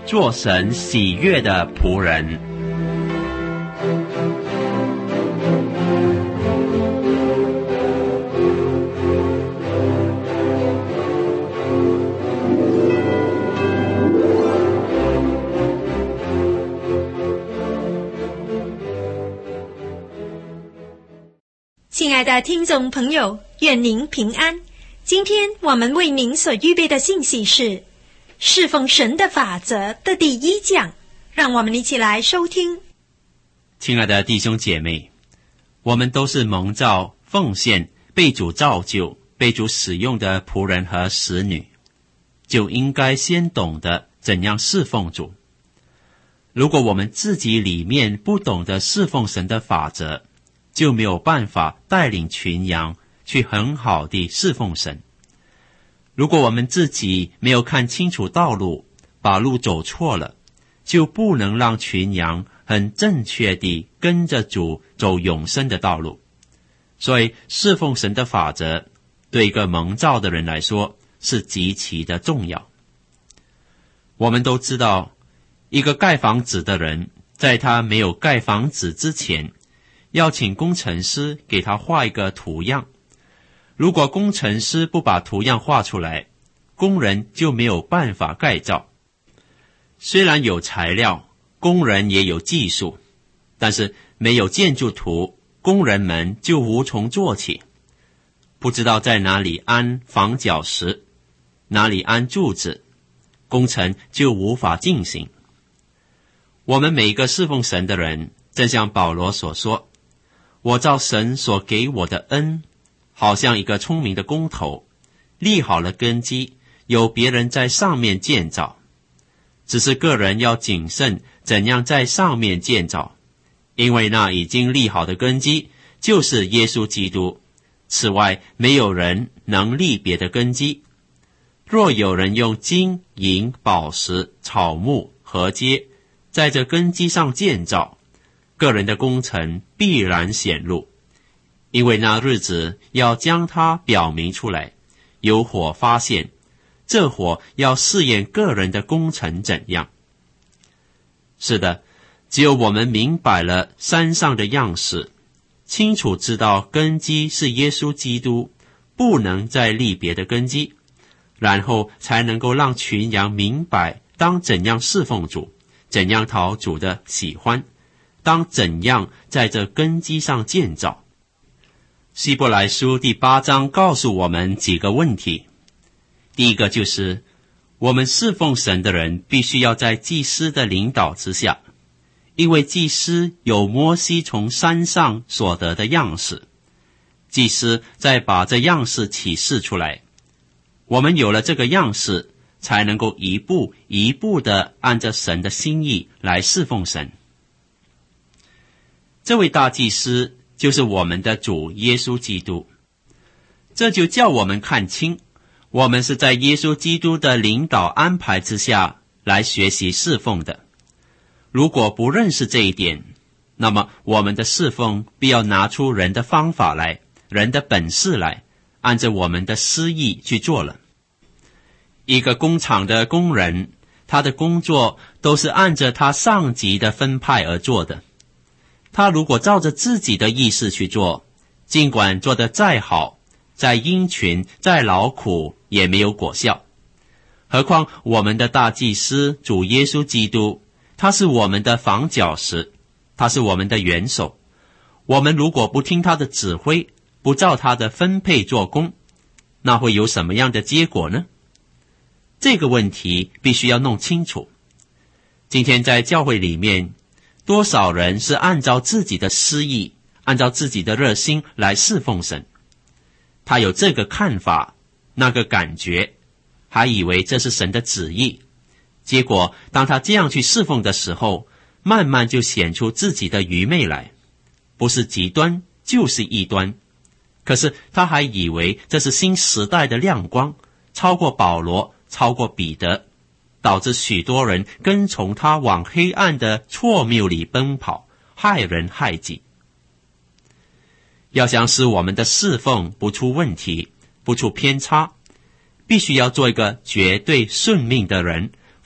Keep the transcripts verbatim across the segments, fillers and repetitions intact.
做神喜悦的仆人。 亲爱的听众朋友，愿您平安。今天我们为您所预备的信息是侍奉神的法则的第一讲，让我们一起来收听。 亲爱的弟兄姐妹，我们都是蒙召奉献被主造就被主使用的仆人和使女，就应该先懂得怎样侍奉主。如果我们自己里面不懂得侍奉神的法则，就没有办法带领群羊去很好地侍奉神。如果我们自己没有看清楚道路，把路走错了，就不能让群羊很正确地跟着主走永生的道路。所以侍奉神的法则对一个蒙召的人来说是极其的重要。我们都知道，一个盖房子的人在他没有盖房子之前，要请工程师给他画一个图样。如果工程师不把图样画出来，工人就没有办法盖造。虽然有材料，工人也有技术，但是没有建筑图，工人们就无从做起。不知道在哪里安房角石，哪里安柱子，工程就无法进行。我们每一个侍奉神的人，正像保罗所说，我照神所给我的恩，好像一个聪明的工头，立好了根基，有别人在上面建造。只是个人要谨慎怎样在上面建造，因为那已经立好的根基就是耶稣基督，此外没有人能立别的根基。若有人用金银宝石草木禾秸在这根基上建造，个人的工程必然显露，因为那日子要将它表明出来，有火发现，这火要试验个人的工程怎样。是的，只有我们明白了山上的样式，清楚知道根基是耶稣基督，不能再立别的根基，然后才能够让群羊明白当怎样侍奉主，怎样讨主的喜欢，当怎样在这根基上建造。希伯来书第八章告诉我们几个问题。第一个就是，我们侍奉神的人必须要在祭司的领导之下，因为祭司有摩西从山上所得的样式，祭司再把这样式启示出来，我们有了这个样式，才能够一步一步地按着神的心意来侍奉神。这位大祭司就是我们的主耶稣基督，这就叫我们看清，我们是在耶稣基督的领导安排之下来学习侍奉的。如果不认识这一点，那么我们的侍奉必要拿出人的方法来，人的本事来，按着我们的私意去做了。一个工厂的工人，他的工作都是按着他上级的分派而做的。他如果照着自己的意思去做，尽管做得再好，再殷勤，再劳苦，也没有果效。何况我们的大祭司主耶稣基督，他是我们的房角石，他是我们的元首。我们如果不听他的指挥，不照他的分配做工，那会有什么样的结果呢？这个问题必须要弄清楚。今天在教会里面，多少人是按照自己的私意，按照自己的热心来侍奉神？他有这个看法，那个感觉，还以为这是神的旨意。结果当他这样去侍奉的时候，慢慢就显出自己的愚昧来，不是极端就是异端。可是他还以为这是新时代的亮光，超过保罗，超过彼得，导致许多人跟从他往黑暗的错谬里奔跑，害人害己。要想使我们的侍奉不出问题，不出偏差，必须要做一个绝对顺命的人，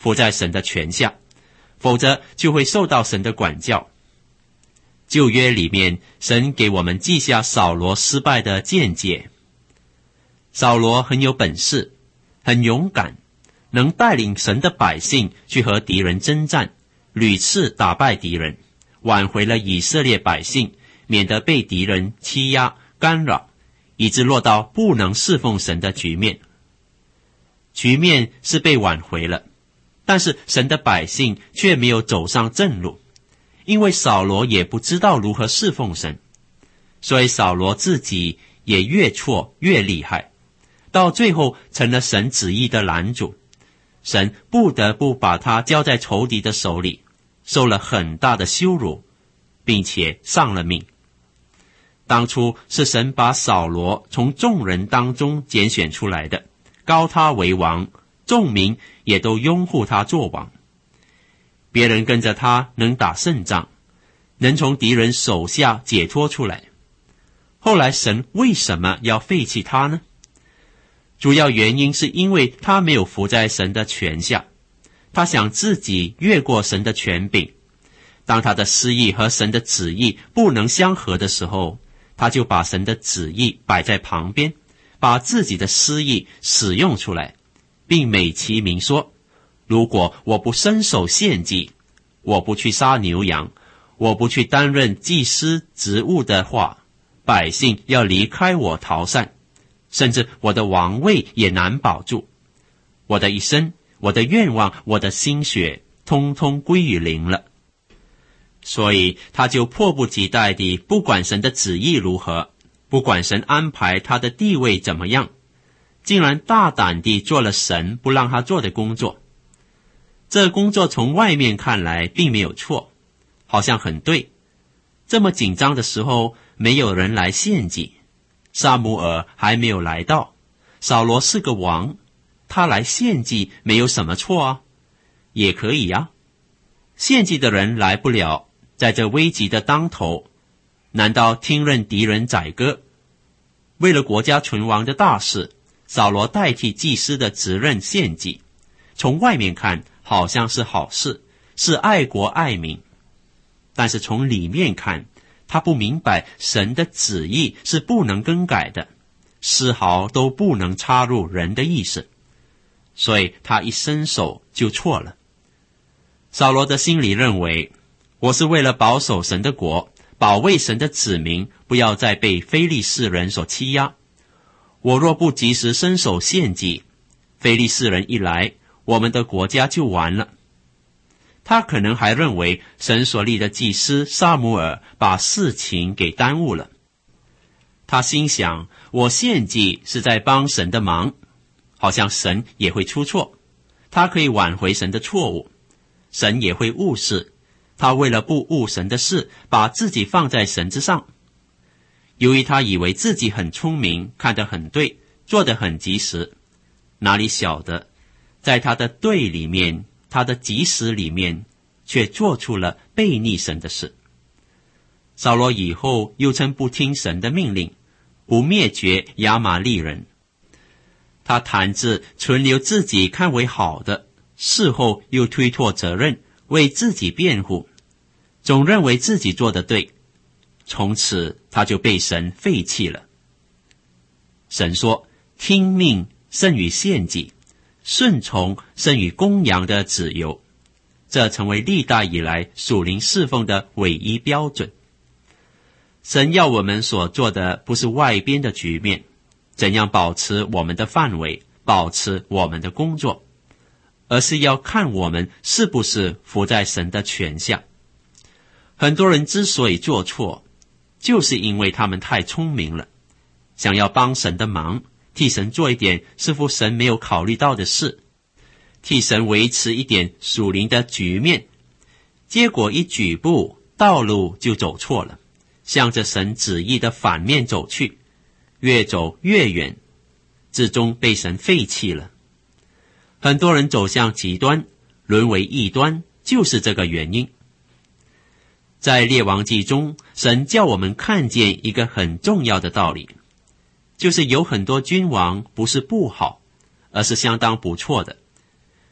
服在神的权下，否则就会受到神的管教。旧约里面，神给我们记下扫罗失败的见解。扫罗很有本事，很勇敢，能带领神的百姓去和敌人征战，屡次打败敌人，挽回了以色列百姓，免得被敌人欺压干扰，以致落到不能侍奉神的局面。局面是被挽回了，但是神的百姓却没有走上正路，因为扫罗也不知道如何侍奉神，所以扫罗自己也越错越厉害，到最后成了神旨意的拦阻，神不得不把他交在仇敌的手里，受了很大的羞辱，并且丧了命。当初是神把扫罗从众人当中拣选出来的，膏他为王，众民也都拥护他做王。别人跟着他能打胜仗，能从敌人手下解脱出来。后来神为什么要废弃他呢？主要原因是因为他没有服在神的权下，他想自己越过神的权柄。当他的私意和神的旨意不能相合的时候，他就把神的旨意摆在旁边，把自己的私意使用出来，并美其名说，如果我不伸手献祭，我不去杀牛羊，我不去担任祭司职务的话，百姓要离开我逃散，甚至我的王位也难保住。我的一生，我的愿望，我的心血，通通归于零了。所以他就迫不及待地，不管神的旨意如何，不管神安排他的地位怎么样，竟然大胆地做了神不让他做的工作。这工作从外面看来并没有错，好像很对。这么紧张的时候，没有人来献祭，撒母耳还没有来到，扫罗是个王，他来献祭没有什么错啊，也可以啊。献祭的人来不了，在这危急的当头，难道听任敌人宰割？为了国家存亡的大事，扫罗代替祭司的职任献祭，从外面看好像是好事，是爱国爱民，但是从里面看，他不明白神的旨意是不能更改的，丝毫都不能插入人的意思，所以他一伸手就错了。扫罗的心里认为，我是为了保守神的国，保卫神的子民，不要再被非利士人所欺压。我若不及时伸手献祭，非利士人一来，我们的国家就完了。他可能还认为神所立的祭司撒母耳把事情给耽误了。他心想，我献祭是在帮神的忙，好像神也会出错，他可以挽回神的错误，神也会误事，他为了不误神的事，把自己放在神之上。由于他以为自己很聪明，看得很对，做得很及时，哪里晓得在他的对里面，他的及时里面，却做出了悖逆神的事。扫罗以后又曾不听神的命令，不灭绝亚玛利人，他谈自存留自己看为好的，事后又推脱责任，为自己辩护，总认为自己做得对，从此他就被神废弃了。神说，听命胜于献祭，顺从胜于公羊的子由，这成为历代以来属灵侍奉的唯一标准。神要我们所做的不是外边的局面，怎样保持我们的范围，保持我们的工作，而是要看我们是不是服在神的权下。很多人之所以做错，就是因为他们太聪明了，想要帮神的忙，替神做一点似乎神没有考虑到的事，替神维持一点属灵的局面，结果一举步，道路就走错了，向着神旨意的反面走去，越走越远，最终被神废弃了。很多人走向极端，沦为异端，就是这个原因。在列王记中，神叫我们看见一个很重要的道理，就是有很多君王不是不好，而是相当不错的。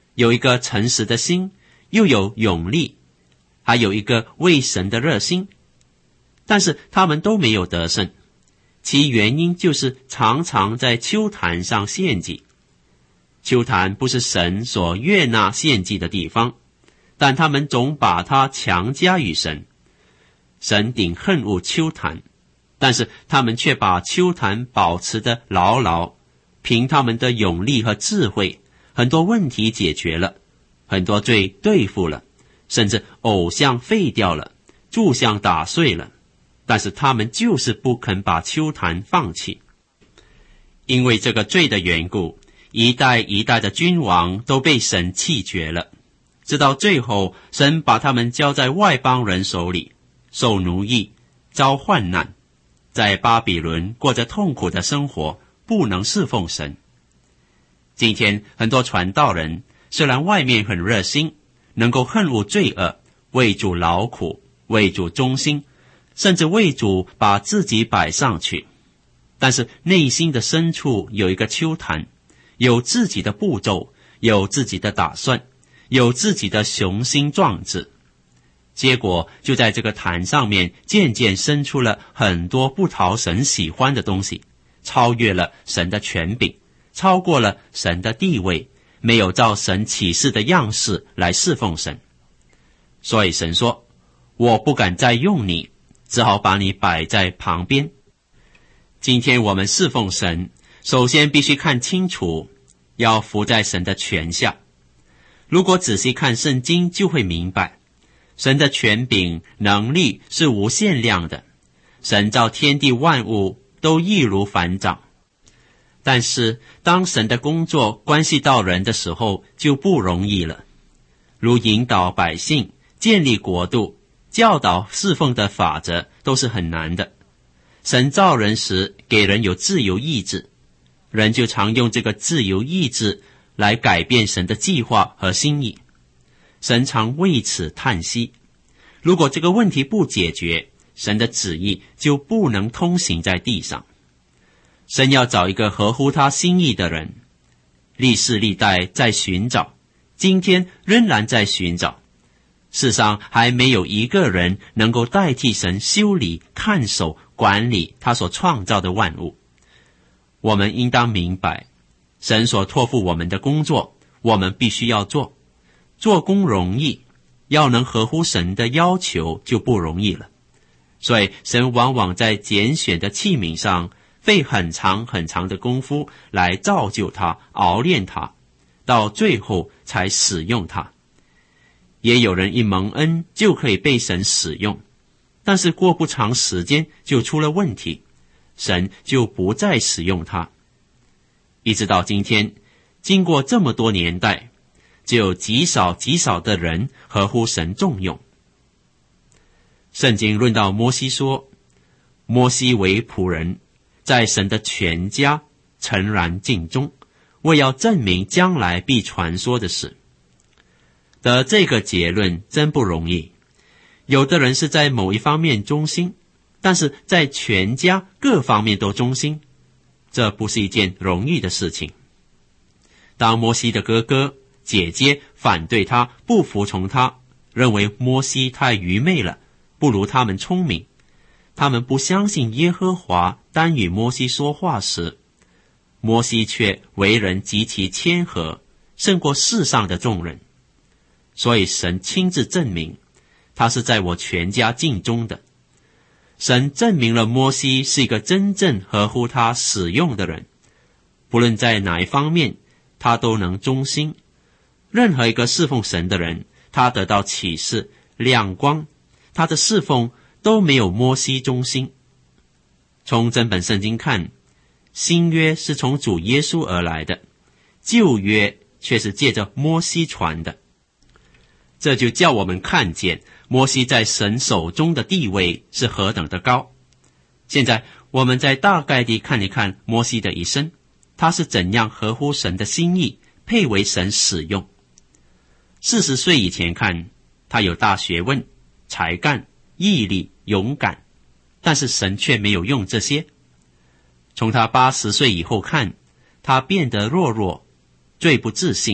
有一个诚实的心，又有勇力，还有一个为神的热心，但是他们都没有得胜。其原因就是常常在秋坛上献祭。秋坛不是神所悦纳献祭的地方，但他们总把它强加于神。神顶恨恶秋坛，但是他们却把秋坛保持得牢牢，凭他们的勇力和智慧，很多问题解决了，很多罪对付了，甚至偶像废掉了，柱像打碎了，但是他们就是不肯把秋坛放弃。因为这个罪的缘故，一代一代的君王都被神弃绝了，直到最后神把他们交在外邦人手里，受奴役，遭患难，在巴比伦过着痛苦的生活，不能侍奉神。今天很多传道人虽然外面很热心，能够恨恶罪恶，为主劳苦，为主忠心，甚至为主把自己摆上去，但是内心的深处有一个秋坛，有自己的步骤，有自己的打算，有自己的雄心壮志，结果就在这个坛上面渐渐生出了很多不讨神喜欢的东西，超越了神的权柄，超过了神的地位，没有照神启示的样式来侍奉神。所以神说，我不敢再用你，只好把你摆在旁边。今天我们侍奉神，首先必须看清楚，要服在神的权下。如果仔细看圣经，就会明白，神的权柄能力是无限量的，神造天地万物都易如反掌。但是当神的工作关系到人的时候，就不容易了。如引导百姓，建立国度，教导侍奉的法则，都是很难的。神造人时给人有自由意志，人就常用这个自由意志来改变神的计划和心意。神常为此叹息，如果这个问题不解决，神的旨意就不能通行在地上。神要找一个合乎他心意的人，历世历代在寻找，今天仍然在寻找。世上还没有一个人能够代替神修理、看守、管理他所创造的万物。我们应当明白，神所托付我们的工作，我们必须要做。做工容易，要能合乎神的要求就不容易了。所以神往往在拣选的器皿上费很长很长的功夫来造就它、熬炼它，到最后才使用它。也有人一蒙恩就可以被神使用，但是过不长时间就出了问题，神就不再使用他。一直到今天，经过这么多年代，只有极少极少的人合乎神重用。圣经论到摩西说，摩西为仆人，在神的全家诚然尽忠，为要证明将来必传说的事。的这个结论真不容易。有的人是在某一方面忠心，但是在全家各方面都忠心，这不是一件容易的事情。当摩西的哥哥姐姐反对他，不服从他，认为摩西太愚昧了，不如他们聪明，他们不相信耶和华单与摩西说话时，摩西却为人极其谦和，胜过世上的众人。所以神亲自证明，他是在我全家尽忠的。神证明了摩西是一个真正合乎他使用的人，不论在哪一方面，他都能忠心。任何一个侍奉神的人，他得到启示、亮光，他的侍奉都没有摩西忠心。从整本圣经看，新约是从主耶稣而来的，旧约却是借着摩西传的。这就叫我们看见摩西在神手中的地位是何等的高。现在我们再大概地看一看摩西的一生，他是怎样合乎神的心意，配为神使用。四十岁以前看，他有大学问、才干、毅力、勇敢，但是神却没有用这些。从他八十岁以后看，他变得弱弱，最不自信，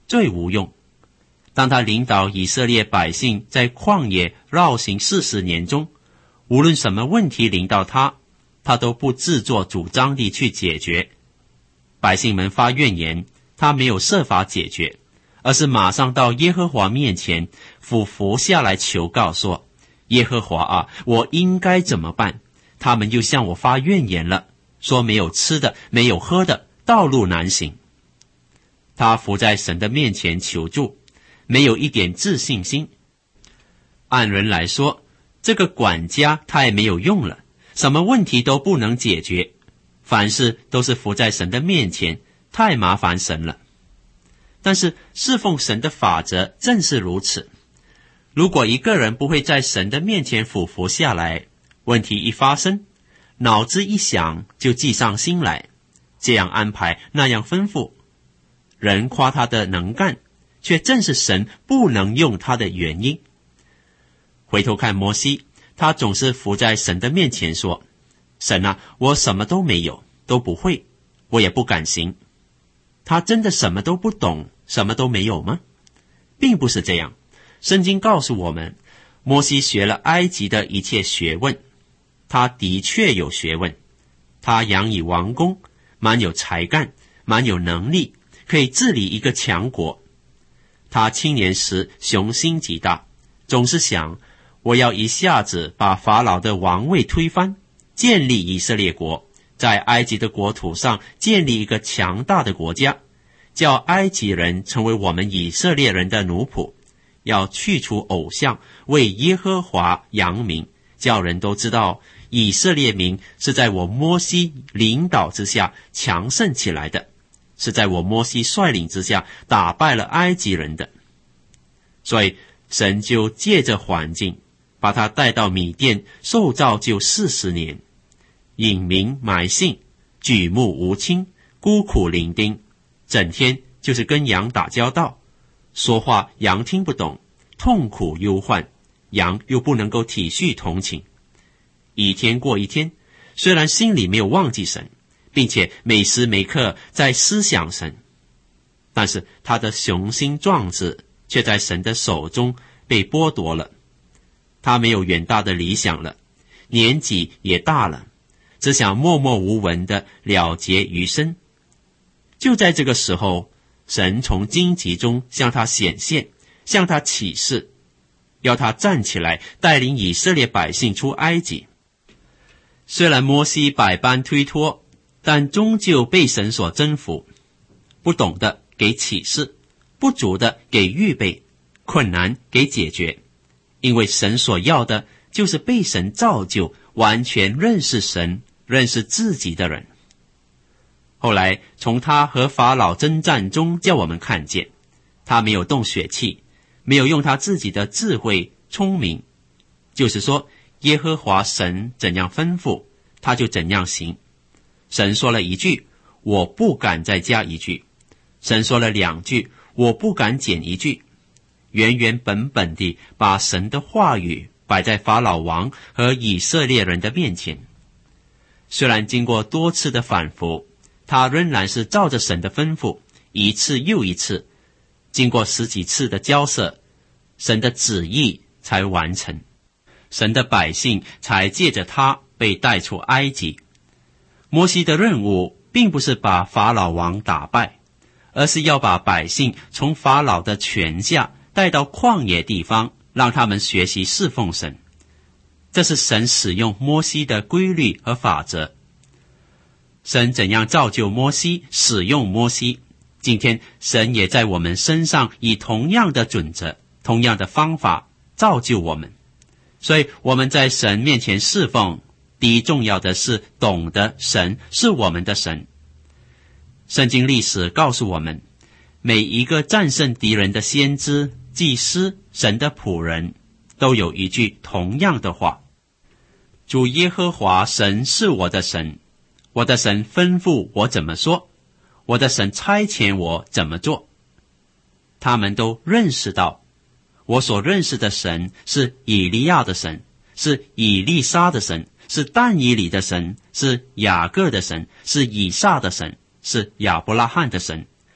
最无用。当他领导以色列百姓在旷野绕行四十年中，无论什么问题临到他，他都不自作主张地去解决。百姓们发怨言，他没有设法解决，而是马上到耶和华面前俯伏下来求告说，耶和华啊，我应该怎么办？他们又向我发怨言了，说没有吃的，没有喝的，道路难行。他伏在神的面前求助，没有一点自信心。按人来说，这个管家太没有用了，什么问题都不能解决，凡事都是伏在神的面前，太麻烦神了。但是侍奉神的法则正是如此。如果一个人不会在神的面前俯伏下来，问题一发生，脑子一想就计上心来，这样安排，那样吩咐。人夸他的能干，却正是神不能用他的原因。回头看摩西，他总是伏在神的面前说，神啊，我什么都没有，都不会，我也不敢行。他真的什么都不懂，什么都没有吗？并不是这样。圣经告诉我们，摩西学了埃及的一切学问，他的确有学问，他养以王宫，蛮有才干，蛮有能力，可以治理一个强国。他青年时雄心极大，总是想，我要一下子把法老的王位推翻，建立以色列国，在埃及的国土上建立一个强大的国家，叫埃及人成为我们以色列人的奴仆，要去除偶像，为耶和华扬名，叫人都知道以色列民是在我摩西领导之下强盛起来的，是在我摩西率领之下打败了埃及人的。所以神就借着环境把他带到米甸受造就四十年，隐名埋姓，举目无亲，孤苦伶仃，整天就是跟羊打交道，说话羊听不懂，痛苦忧患，羊又不能够体恤同情。一天过一天，虽然心里没有忘记神，并且每时每刻在思想神，但是他的雄心壮志却在神的手中被剥夺了。他没有远大的理想了，年纪也大了，只想默默无闻的了结余生。就在这个时候，神从荆棘中向他显现，向他启示，要他站起来带领以色列百姓出埃及。虽然摩西百般推脱，但终究被神所征服。不懂的给启示，不足的给预备，困难给解决。因为神所要的就是被神造就，完全认识神，认识自己的人。后来从他和法老征战中叫我们看见，他没有动血气，没有用他自己的智慧聪明，就是说耶和华神怎样吩咐，他就怎样行。神说了一句，我不敢再加一句；神说了两句，我不敢减一句。原原本本地把神的话语摆在法老王和以色列人的面前。虽然经过多次的反复，他仍然是照着神的吩咐，一次又一次，经过十几次的交涉，神的旨意才完成，神的百姓才借着他被带出埃及。摩西的任务并不是把法老王打败，而是要把百姓从法老的权下带到旷野地方，让他们学习侍奉神。这是神使用摩西的规律和法则。神怎样造就摩西，使用摩西，今天神也在我们身上以同样的准则，同样的方法造就我们。所以我们在神面前侍奉，第一重要的是懂得神是我们的神。圣经历史告诉我们，每一个战胜敌人的先知、祭司、神的仆人，都有一句同样的话：主耶和华神是我的神，我的神吩咐我怎么说，我的神差遣我怎么做。他们都认识到，我所认识的神是以利亚的神，是以利沙的神，是但以理的神，是雅各的神，是以撒的神，是亚伯拉罕的神，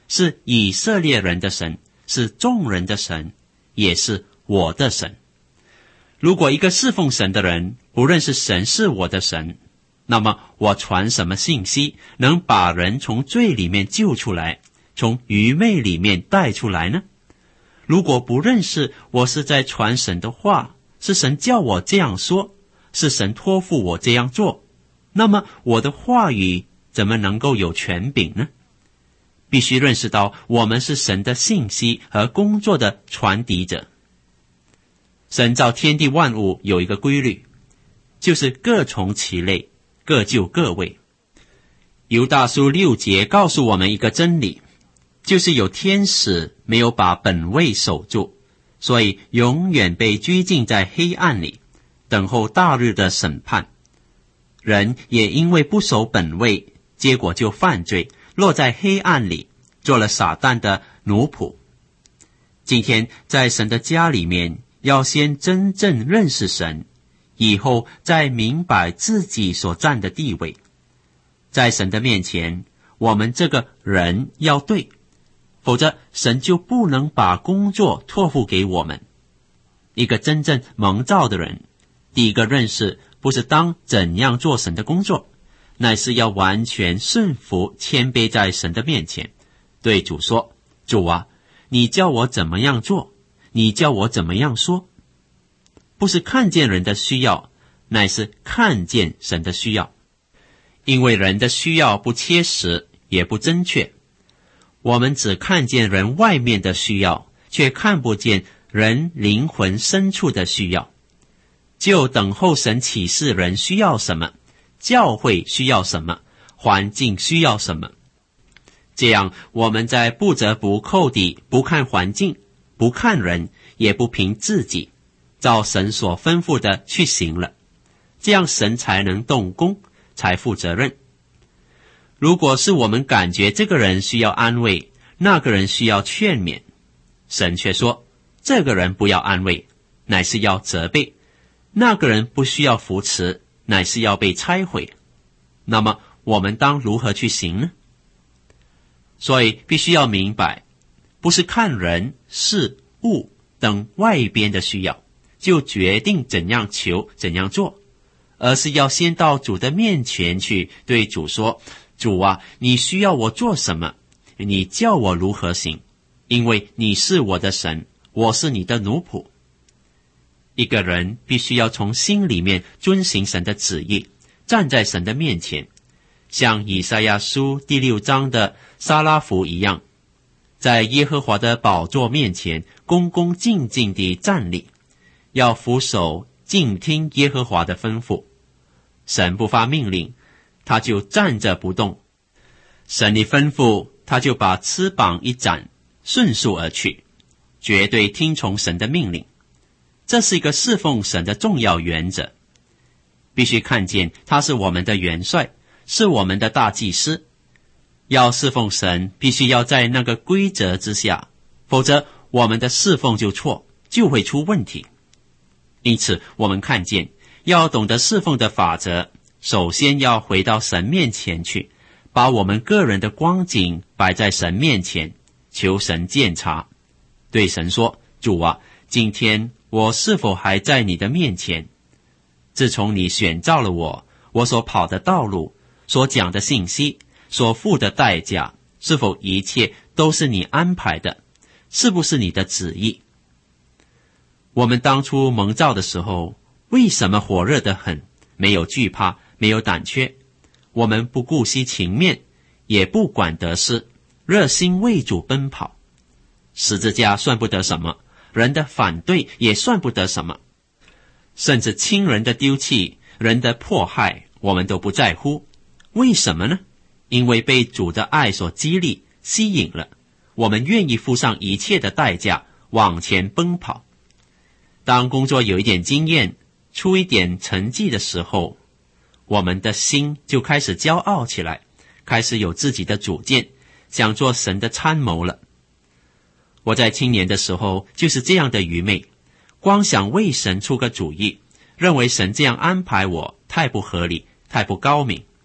是以色列人的神，是众人的神，也是我的神。如果一个侍奉神的人不认识神是我的神，那么我传什么信息能把人从罪里面救出来，从愚昧里面带出来呢？如果不认识我是在传神的话，是神叫我这样说，是神托付我这样做，那么我的话语怎么能够有权柄呢？必须认识到我们是神的信息和工作的传递者。神造天地万物有一个规律，就是各从其类，各就各位。犹大书六节告诉我们一个真理，就是有天使没有把本位守住，所以永远被拘禁在黑暗里，等候大日的审判。人也因为不守本位，结果就犯罪，落在黑暗里，做了撒旦的奴仆。今天在神的家里面，要先真正认识神，以后再明白自己所占的地位。在神的面前，我们这个人要对，否则神就不能把工作托付给我们。一个真正蒙召的人，第一个认识不是当怎样做神的工作，乃是要完全顺服谦卑在神的面前，对主说，主啊，你叫我怎么样做，你叫我怎么样说。不是看见人的需要，乃是看见神的需要。因为人的需要不切实，也不正确。我们只看见人外面的需要，却看不见人灵魂深处的需要。就等候神启示人需要什么，教会需要什么，环境需要什么。这样我们在不折不扣地不看环境，不看人，也不凭自己，照神所吩咐的去行了，这样神才能动工，才负责任。如果是我们感觉这个人需要安慰，那个人需要劝勉，神却说这个人不要安慰，乃是要责备，那个人不需要扶持，乃是要被拆毁，那么我们当如何去行呢？所以必须要明白，不是看人事物等外边的需要就决定怎样求怎样做，而是要先到主的面前去，对主说，主啊，你需要我做什么？你叫我如何行？因为你是我的神，我是你的奴仆。一个人必须要从心里面遵行神的旨意，站在神的面前，像以赛亚书第六章的撒拉弗一样，在耶和华的宝座面前恭恭敬敬地站立，要俯首静听耶和华的吩咐。神不发命令，他就站着不动；神一吩咐，他就把翅膀一展，迅速而去，绝对听从神的命令。这是一个侍奉神的重要原则。必须看见他是我们的元帅，是我们的大祭司。要侍奉神，必须要在那个规则之下，否则我们的侍奉就错，就会出问题。因此我们看见要懂得侍奉的法则，首先要回到神面前去，把我们个人的光景摆在神面前，求神鉴察，对神说，主啊，今天我是否还在你的面前？自从你选召了我，我所跑的道路，所讲的信息，所付的代价，是否一切都是你安排的？是不是你的旨意？我们当初蒙召的时候，为什么火热得很，没有惧怕，没有胆怯？我们不顾惜情面，也不管得失，热心为主奔跑。十字架算不得什么，人的反对也算不得什么，甚至亲人的丢弃，人的迫害，我们都不在乎。为什么呢？因为被主的爱所激励，吸引了，我们愿意付上一切的代价，往前奔跑。当工作有一点经验，出一点成绩的时候，我们的心就开始骄傲起来，开始有自己的主见，想做神的参谋了。我在青年的时候就是这样的愚昧，光想为神出个主意，认为神这样安排我太不合理，太不高明。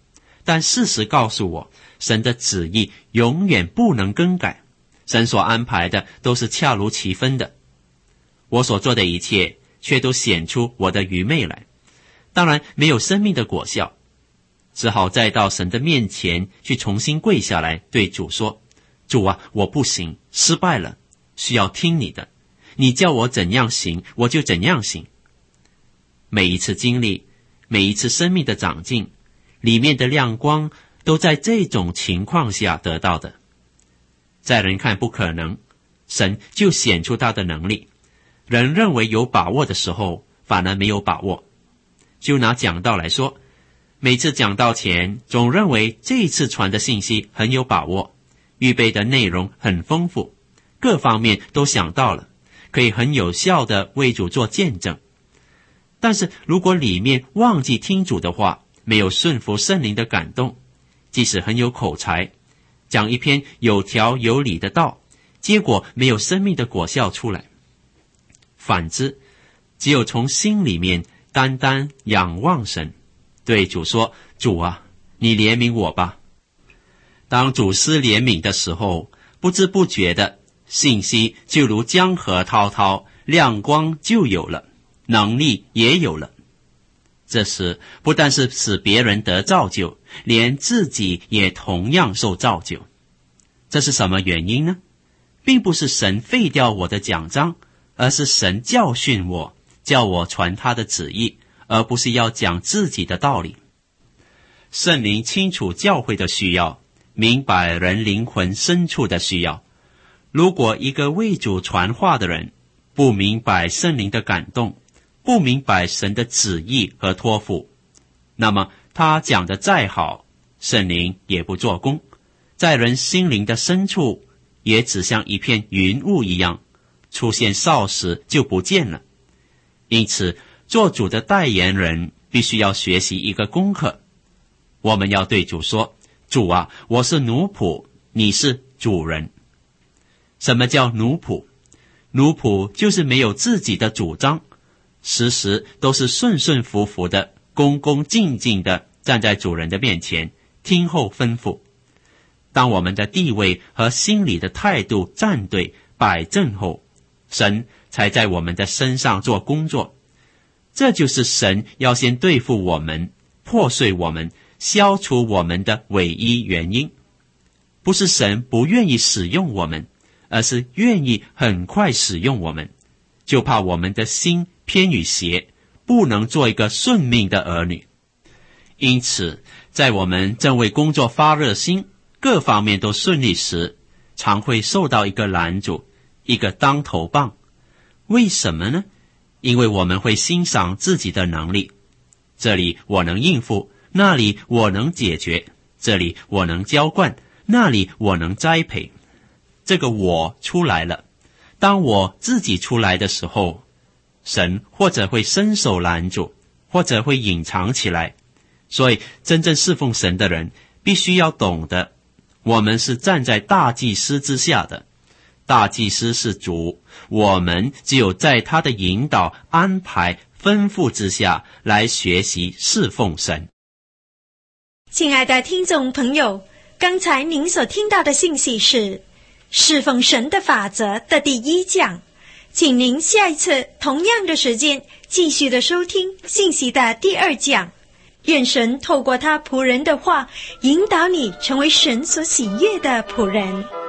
但事实告诉我，神的旨意永远不能更改，神所安排的都是恰如其分的。我所做的一切却都显出我的愚昧来，当然没有生命的果效，只好再到神的面前去重新跪下来，对主说，主啊，我不行，失败了，需要听你的，你叫我怎样行，我就怎样行。每一次经历，每一次生命的长进，里面的亮光都在这种情况下得到的。在人看不可能，神就显出他的能力。人认为有把握的时候，反而没有把握。就拿讲道来说，每次讲道前总认为这一次传的信息很有把握，预备的内容很丰富，各方面都想到了，可以很有效地为主做见证。但是如果里面忘记听主的话，没有顺服圣灵的感动，即使很有口才，讲一篇有条有理的道，结果没有生命的果效出来。反之，只有从心里面单单仰望神，对主说，主啊，你怜悯我吧。当主施怜悯的时候，不知不觉的信息就如江河滔滔，亮光就有了，能力也有了。这时不但是使别人得造就，连自己也同样受造就。这是什么原因呢？并不是神废掉我的讲章，而是神教训我，叫我传他的旨意，而不是要讲自己的道理。圣灵清楚教会的需要，明白人灵魂深处的需要。如果一个为主传话的人不明白圣灵的感动，不明白神的旨意和托付，那么他讲的再好，圣灵也不做工，在人心灵的深处也只像一片云雾一样，出现少时就不见了。因此做主的代言人必须要学习一个功课，我们要对主说，主啊，我是奴仆，你是主人。什么叫奴仆？奴仆就是没有自己的主张，时时都是顺顺服服的，恭恭敬敬的站在主人的面前，听候吩咐。当我们的地位和心理的态度站对摆正后，神才在我们的身上做工作。这就是神要先对付我们，破碎我们，消除我们的唯一原因。不是神不愿意使用我们，而是愿意很快使用我们，就怕我们的心偏于邪，不能做一个顺命的儿女。因此在我们正为工作发热心，各方面都顺利时，常会受到一个拦阻，一个当头棒。为什么呢？因为我们会欣赏自己的能力，这里我能应付，那里我能解决，这里我能浇灌，那里我能栽培。这个我出来了，当我自己出来的时候，神或者会伸手拦住，或者会隐藏起来。所以真正侍奉神的人必须要懂得，我们是站在大祭司之下的，大祭司是主，我们只有在他的引导、安排、吩咐之下来学习侍奉神。 亲爱的听众朋友，刚才您所听到的信息是侍奉神的法则的第一讲，请您下一次同样的时间继续的收听信息的第二讲。愿神透过他仆人的话，引导你成为神所喜悦的仆人。